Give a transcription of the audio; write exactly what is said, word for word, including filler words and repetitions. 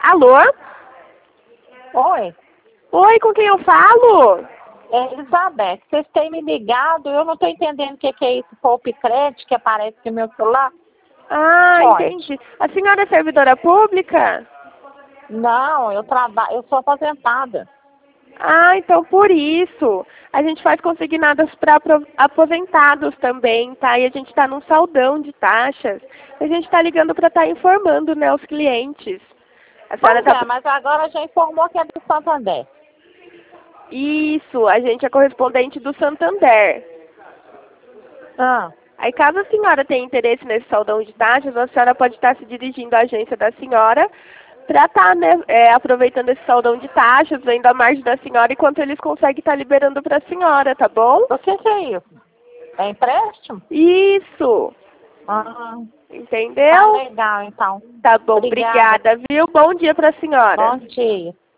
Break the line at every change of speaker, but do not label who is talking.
Alô?
Oi,
Oi, com quem eu falo?
é Elizabeth, vocês têm me ligado, eu não estou entendendo o que, que é isso, Poupe Crédito, que aparece no meu celular.
Ah,
Pode.
entendi. A senhora é servidora pública?
Não, eu trabalho, eu sou aposentada.
Ah, então por isso. A gente faz consignados para aposentados também, tá? E a gente está num saldão de taxas. A gente está ligando para estar informando, né, os clientes. A senhora
Pois
tá...
é, mas agora já informou que é do Santander.
Isso, a gente é correspondente do Santander.
Ah,
Aí, caso a senhora tenha interesse nesse saldão de taxas, a senhora pode estar se dirigindo à agência da senhora para estar, né, é, aproveitando esse saldão de taxas, vendo a margem da senhora enquanto eles conseguem estar liberando para a senhora, tá bom?
o que, que é isso? É empréstimo?
Isso,
Ah, tá
entendeu?
legal, então.
Tá bom,
Obrigada.
obrigada, viu? Bom dia para a senhora.
Bom dia.